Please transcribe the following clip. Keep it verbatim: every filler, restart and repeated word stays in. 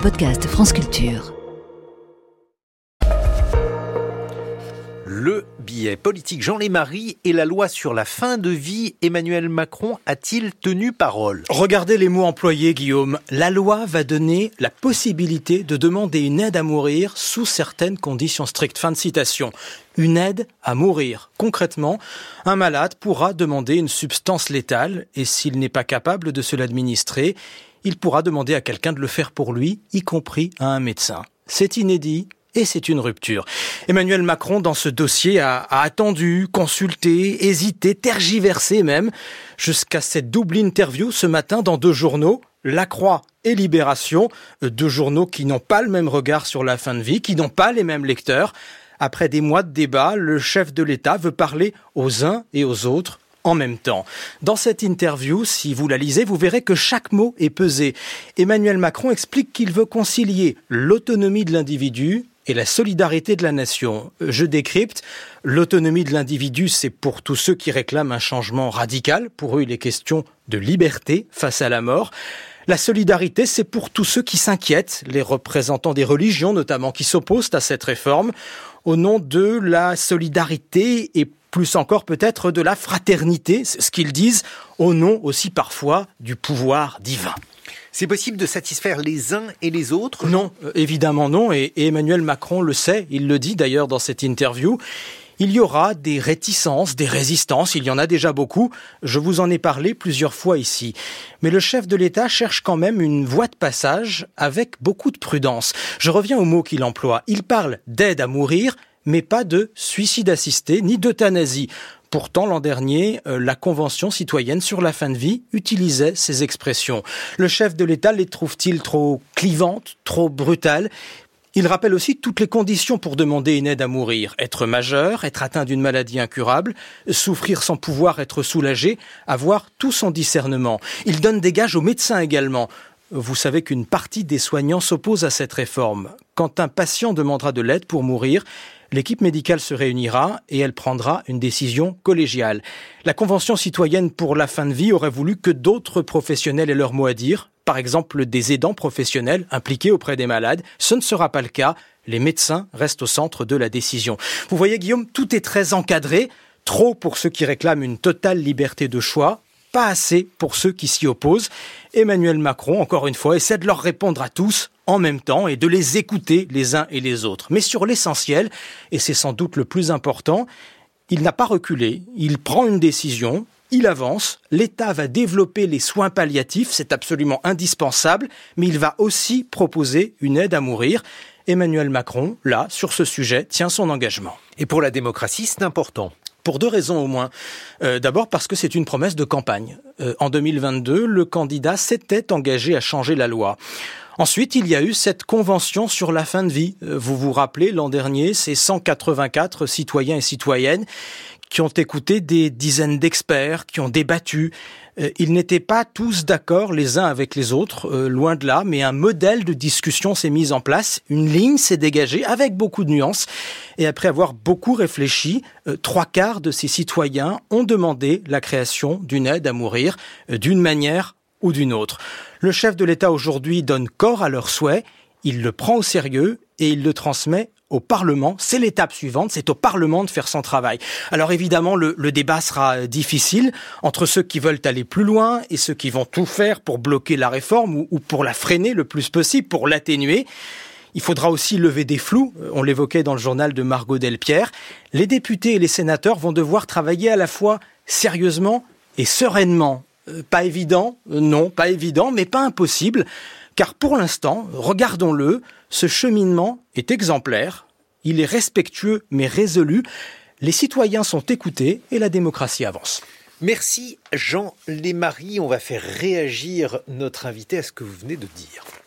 podcast France Culture. Le billet politique Jean Lémarie et la loi sur la fin de vie, Emmanuel Macron a-t-il tenu parole ? Regardez les mots employés, Guillaume. La loi va donner la possibilité de demander une aide à mourir sous certaines conditions strictes. Fin de citation. Une aide à mourir. Concrètement, un malade pourra demander une substance létale et s'il n'est pas capable de se l'administrer, il pourra demander à quelqu'un de le faire pour lui, y compris à un médecin. C'est inédit. Et c'est une rupture. Emmanuel Macron, dans ce dossier, a, a attendu, consulté, hésité, tergiversé même, jusqu'à cette double interview ce matin dans deux journaux, La Croix et Libération, deux journaux qui n'ont pas le même regard sur la fin de vie, qui n'ont pas les mêmes lecteurs. Après des mois de débat, le chef de l'État veut parler aux uns et aux autres en même temps. Dans cette interview, si vous la lisez, vous verrez que chaque mot est pesé. Emmanuel Macron explique qu'il veut concilier l'autonomie de l'individu et la solidarité de la nation. Je décrypte. L'autonomie de l'individu, c'est pour tous ceux qui réclament un changement radical. Pour eux, il est question de liberté face à la mort. La solidarité, c'est pour tous ceux qui s'inquiètent, les représentants des religions notamment, qui s'opposent à cette réforme, au nom de la solidarité et plus encore peut-être de la fraternité, c'est ce qu'ils disent, au nom aussi parfois du pouvoir divin. C'est possible de satisfaire les uns et les autres ? Non, euh, évidemment non, et, et Emmanuel Macron le sait, il le dit d'ailleurs dans cette interview. Il y aura des réticences, des résistances, il y en a déjà beaucoup, je vous en ai parlé plusieurs fois ici. Mais le chef de l'État cherche quand même une voie de passage avec beaucoup de prudence. Je reviens au mot qu'il emploie, il parle d'aide à mourir, mais pas de suicide assisté ni d'euthanasie. Pourtant, l'an dernier, euh, la Convention citoyenne sur la fin de vie utilisait ces expressions. Le chef de l'État les trouve-t-il trop clivantes, trop brutales ? Il rappelle aussi toutes les conditions pour demander une aide à mourir. Être majeur, être atteint d'une maladie incurable, souffrir sans pouvoir être soulagé, avoir tout son discernement. Il donne des gages aux médecins également. Vous savez qu'une partie des soignants s'oppose à cette réforme. Quand un patient demandera de l'aide pour mourir, l'équipe médicale se réunira et elle prendra une décision collégiale. La Convention citoyenne pour la fin de vie aurait voulu que d'autres professionnels aient leur mot à dire, par exemple des aidants professionnels impliqués auprès des malades. Ce ne sera pas le cas. Les médecins restent au centre de la décision. Vous voyez, Guillaume, tout est très encadré. Trop pour ceux qui réclament une totale liberté de choix. Pas assez pour ceux qui s'y opposent. Emmanuel Macron, encore une fois, essaie de leur répondre à tous en même temps et de les écouter les uns et les autres. Mais sur l'essentiel, et c'est sans doute le plus important, il n'a pas reculé, il prend une décision, il avance, l'État va développer les soins palliatifs, c'est absolument indispensable, mais il va aussi proposer une aide à mourir. Emmanuel Macron, là, sur ce sujet, tient son engagement. Et pour la démocratie, c'est important. Pour deux raisons au moins. Euh, d'abord parce que c'est une promesse de campagne. Euh, en deux mille vingt-deux, le candidat s'était engagé à changer la loi. Ensuite, il y a eu cette convention sur la fin de vie. Euh, vous vous rappelez, l'an dernier, c'est cent quatre-vingt-quatre citoyens et citoyennes qui ont écouté des dizaines d'experts, qui ont débattu. Euh, ils n'étaient pas tous d'accord les uns avec les autres, euh, loin de là, mais un modèle de discussion s'est mis en place, une ligne s'est dégagée avec beaucoup de nuances. Et après avoir beaucoup réfléchi, euh, trois quarts de ces citoyens ont demandé la création d'une aide à mourir, euh, d'une manière ou d'une autre. Le chef de l'État aujourd'hui donne corps à leurs souhaits, il le prend au sérieux et il le transmet au Parlement. C'est l'étape suivante, c'est au Parlement de faire son travail. Alors évidemment, le, le débat sera difficile entre ceux qui veulent aller plus loin et ceux qui vont tout faire pour bloquer la réforme ou, ou pour la freiner le plus possible, pour l'atténuer. Il faudra aussi lever des flous, on l'évoquait dans le journal de Margot Delpierre. Les députés et les sénateurs vont devoir travailler à la fois sérieusement et sereinement. Euh, pas évident, euh, non, pas évident, mais pas impossible. Car pour l'instant, regardons-le, ce cheminement est exemplaire, il est respectueux mais résolu, les citoyens sont écoutés et la démocratie avance. Merci Jean Lémarie, on va faire réagir notre invité à ce que vous venez de dire.